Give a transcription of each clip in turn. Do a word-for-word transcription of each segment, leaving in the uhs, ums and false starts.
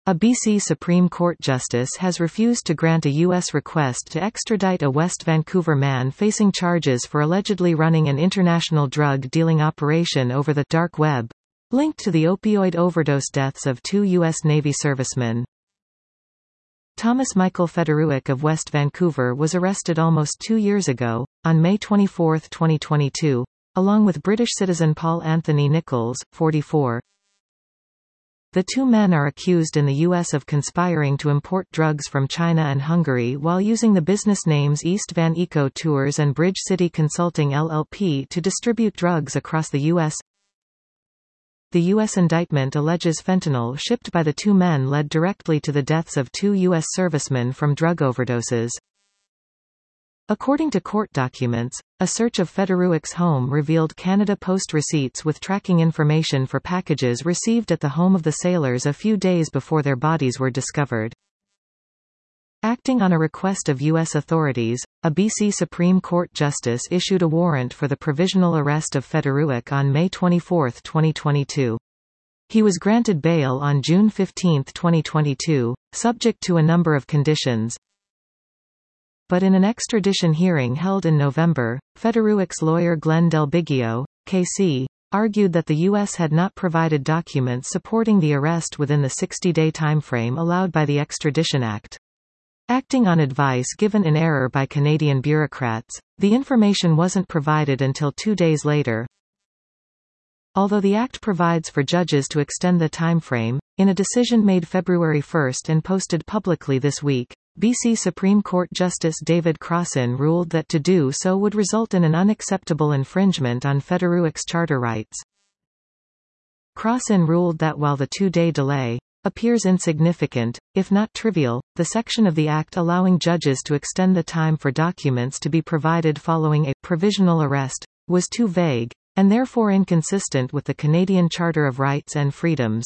A B C Supreme Court justice has refused to grant a U S request to extradite a West Vancouver man facing charges for allegedly running an international drug-dealing operation over the dark web, linked to the opioid overdose deaths of two U S Navy servicemen. Thomas Michael Federuik of West Vancouver was arrested almost two years ago, on May twenty-fourth, twenty twenty-two, along with British citizen Paul Anthony Nichols, forty-four. The two men are accused in the U S of conspiring to import drugs from China and Hungary while using the business names East Van Eco Tours and Bridge City Consulting L L P to distribute drugs across the U S. The U S indictment alleges fentanyl shipped by the two men led directly to the deaths of two U S servicemen from drug overdoses. According to court documents, a search of Federuik's home revealed Canada Post receipts with tracking information for packages received at the home of the sailors a few days before their bodies were discovered. Acting on a request of U S authorities, a B C Supreme Court justice issued a warrant for the provisional arrest of Federuik on May twenty-fourth, twenty twenty-two. He was granted bail on June fifteenth, twenty twenty-two, subject to a number of conditions. But in an extradition hearing held in November, Federuik's lawyer Glenn Del Biggio, K C, argued that the U S had not provided documents supporting the arrest within the sixty-day timeframe allowed by the Extradition Act. Acting on advice given in error by Canadian bureaucrats, the information wasn't provided until two days later. Although the Act provides for judges to extend the timeframe, in a decision made February first and posted publicly this week, B C Supreme Court Justice David Crossan ruled that to do so would result in an unacceptable infringement on Federuik's charter rights. Crossan ruled that while the two-day delay appears insignificant, if not trivial, the section of the Act allowing judges to extend the time for documents to be provided following a provisional arrest was too vague, and therefore inconsistent with the Canadian Charter of Rights and Freedoms.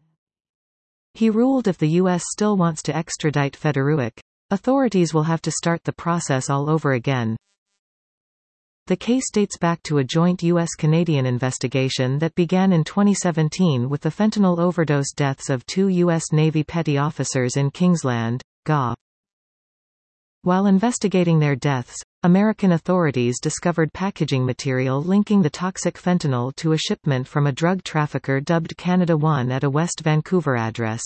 He ruled if the U S still wants to extradite Federuik, authorities will have to start the process all over again. The case dates back to a joint U S-Canadian investigation that began in twenty seventeen with the fentanyl overdose deaths of two U S Navy petty officers in Kingsland, G A. While investigating their deaths, American authorities discovered packaging material linking the toxic fentanyl to a shipment from a drug trafficker dubbed Canada One at a West Vancouver address.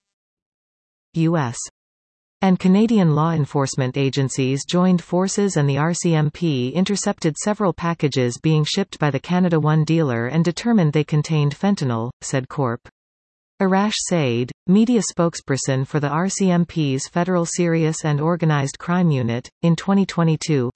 U S and Canadian law enforcement agencies joined forces and the R C M P intercepted several packages being shipped by the Canada One dealer and determined they contained fentanyl, said Corp. Arash Said, media spokesperson for the R C M P's Federal Serious and Organized Crime Unit, in twenty twenty-two.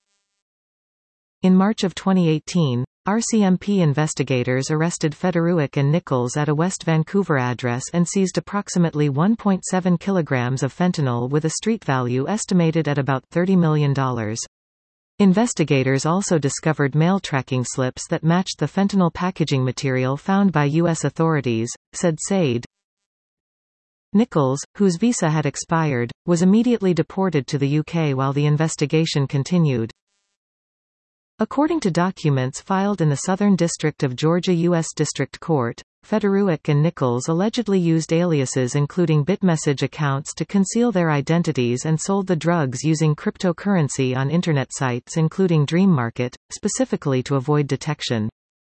In March of twenty eighteen, R C M P investigators arrested Federuik and Nichols at a West Vancouver address and seized approximately one point seven kilograms of fentanyl with a street value estimated at about thirty million dollars. Investigators also discovered mail tracking slips that matched the fentanyl packaging material found by U S authorities, said Said. Nichols, whose visa had expired, was immediately deported to the U K while the investigation continued. According to documents filed in the Southern District of Georgia U S District Court, Federuik and Nichols allegedly used aliases including Bitmessage accounts to conceal their identities and sold the drugs using cryptocurrency on Internet sites including Dream Market, specifically to avoid detection.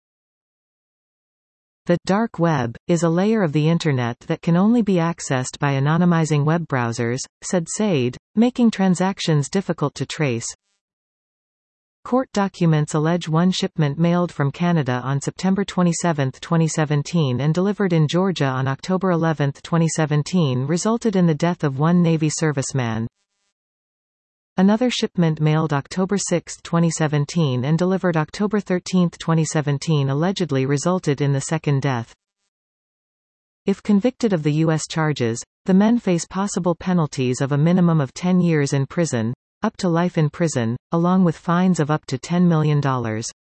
The dark web is a layer of the Internet that can only be accessed by anonymizing web browsers, said Said, making transactions difficult to trace. Court documents allege one shipment mailed from Canada on September twenty-seventh, twenty seventeen and delivered in Georgia on October eleventh, twenty seventeen resulted in the death of one Navy serviceman. Another shipment mailed October sixth, twenty seventeen and delivered October thirteenth, twenty seventeen allegedly resulted in the second death. If convicted of the U S charges, the men face possible penalties of a minimum of ten years in prison, up to life in prison, along with fines of up to ten million dollars.